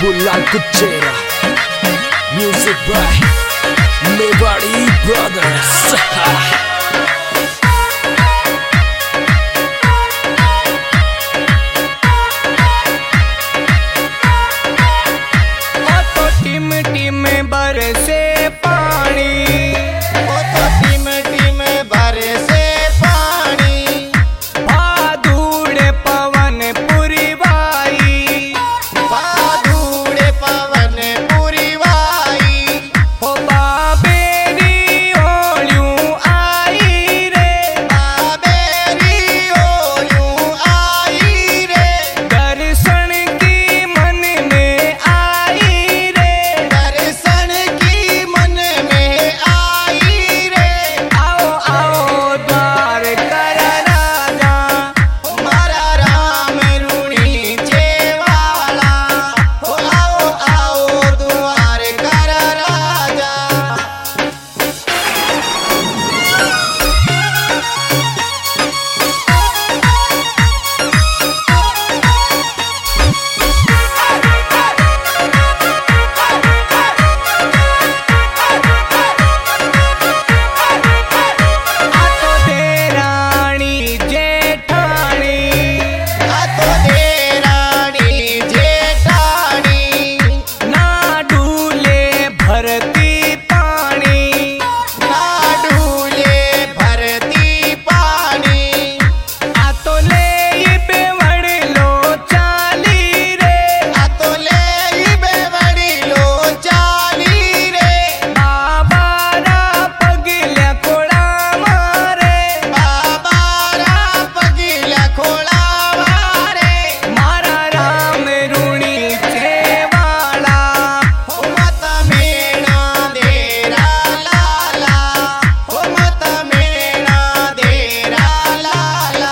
Bulan Kuchera, music by Mewari Brothers. बरसे पानी, ओ तो टिम टिम बरसे पानी, भादुड़े पवन पुरवाई, भादुड़े पवन पुरवाई, ओ बाबेरी ओलियूं आई रे, बाबेरी ओलियूं आई रे, दर्शन की मन में आई रे, दर्शन की मन में आई रे, आओ आओ द्वार कर राजा, मारा राम रूणी चेवाला, हो आओ आओ द्वार कर राजा। आतो देराणी जेठाणी, आतो देराणी जेठाणी, ना डूले भरती पानी, ना डूले भरती पानी, आतो ले बेवड़लो चाली रे, आतो ले बेवड़लो चाली रे, बाबारा पगल्या खोळा मारे, बाबारा पगल्या खोळा मारे, मारा राम रूणी चेवाळा, हो मत मेणा देरा लाला, हो मत मेणा देरा लाला।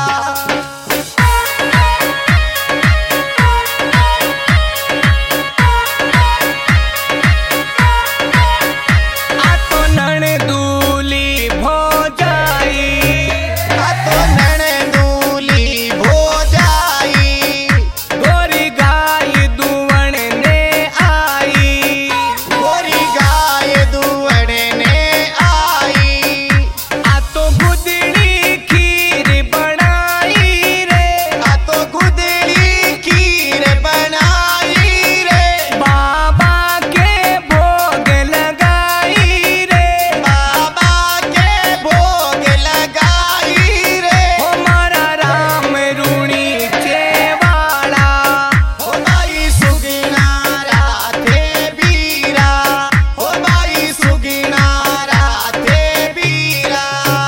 आतो नणदूली भोजाई, आतो नणदूली भोजाई, गोरी गाय दुवण ने आई, गोरी गाय दुवण ने आई, आतो गुदड़ी खीर बनाई रे, आतो गुदड़ी खीर बनाई रे, बाबा के भोग लगाई रे, बाबा के भोग लगाई रे, हो मारा राम रूणी चेवाड़ा, हो बाई सुगिना राधे बीरा, हो बाई सुगिना राधे बीरा।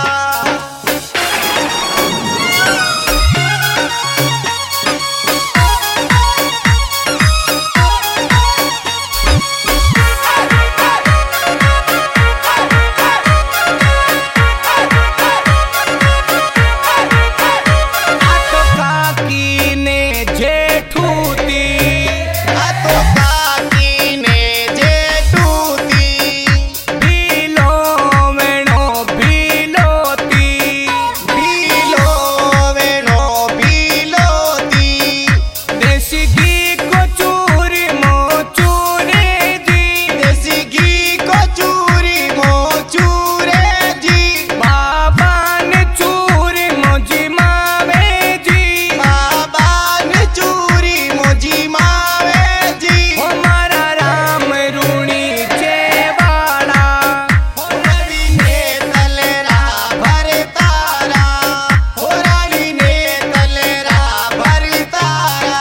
आतो काकी ने जेठूती, आतो काकी ने जेठूती, भीलो वेणो भीलोती, भीलो वेणो भीलोती, देसी घी को चूरी मोचूरे जी, देसी घी को चूरी मोचूरे जी, बाबा ने चूरी मोजी मावे जी, बाबा ने चूरी मोजी मावे जी, हो मारा राम रूणी चेवाड़ा, हो रवि ने तलरा भरतारा, हो रानी ने तलरा भरतारा।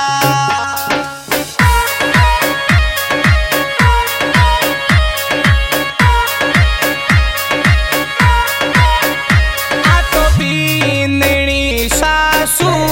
आतो बींदणी सासू